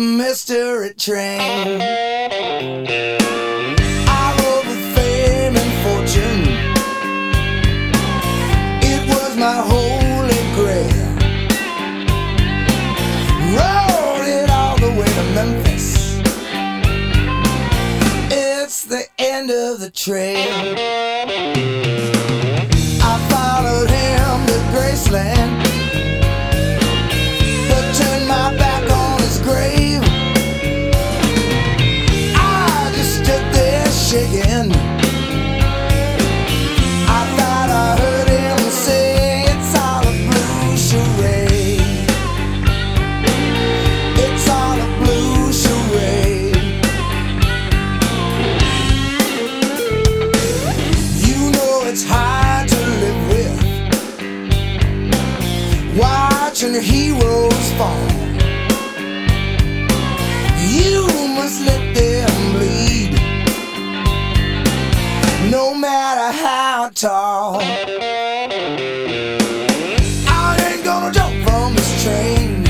mystery train. I rode with fame and fortune. It was my holy grail. Rode it all the way to Memphis. It's the end of the trail. I followed him to Graceland, but turned my back on his grave. I just stood there shaking. I thought I heard him say, it's all a blue charade. It's all a blue charade. You know it's hard to live with, watching heroes fall. You must let them bleed, no matter how tall. I ain't gonna jump from this train,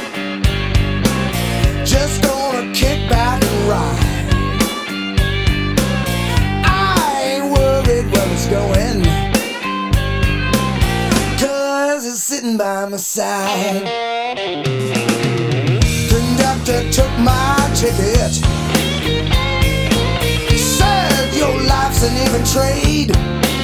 just gonna kick back and ride. I ain't worried where it's going, 'cause it's sitting by my side. Conductor took my ticket, said your life's an even trade.